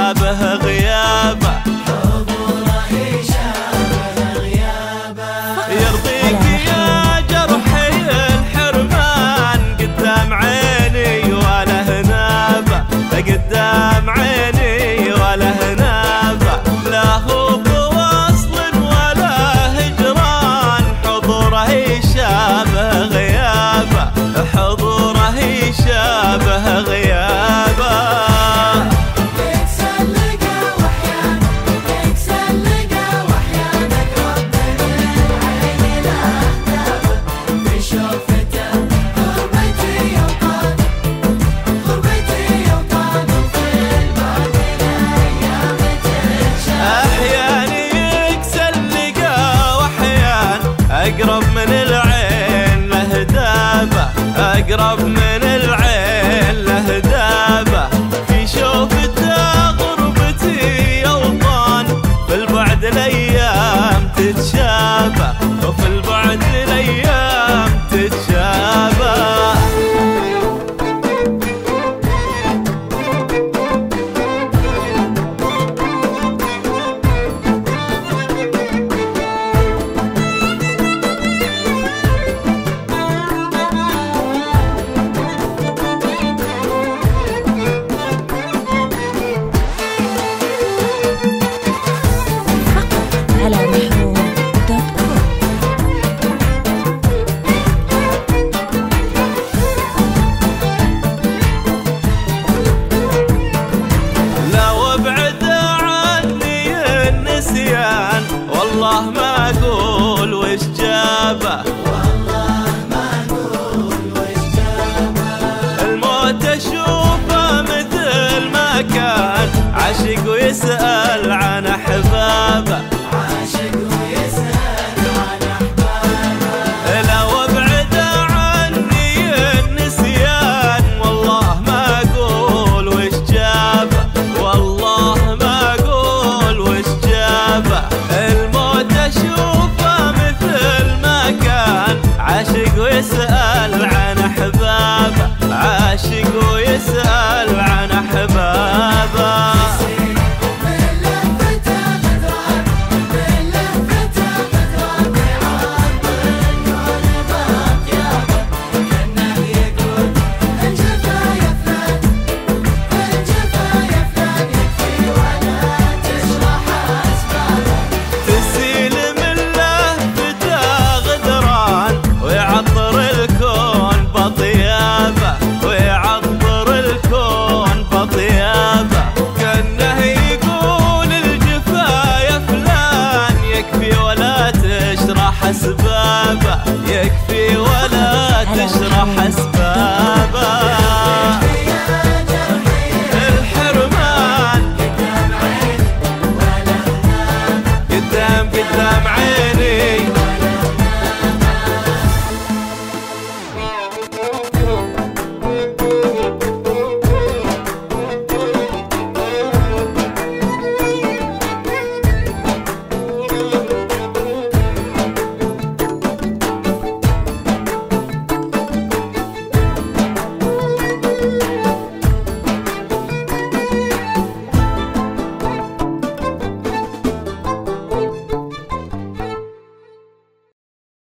يشابه غيابه، حضوره يشابه غيابه. يرضيك يا جرحي الحرمان قدام عيني ولا هنابه، قدام عيني ولا هنابه. لا هو بوصل ولا هجران، حضوره يشابه غيابه، حضوره يشابه غيابه. أقرب من العين له دابة، أقرب من العين له دابة. في شوفته غربتي أوطان، في البعد الأيام تتشابه، وفي البعد الأيام تتشابه. والله ما أقول وش جابه، والله ما أقول وش جابه. الموت أشوفه مثل ما كان، عاشق ويسأل عن أحبابه، عاشق ويسأل عن أحبابه. لو أبعد عني النسيان، والله ما أقول وش جابه، والله ما أقول وش جابه. أشوفه مثل ما كان، عاشق ويسأل عن أحبابه، عاشق ويسأل عن أحبابه.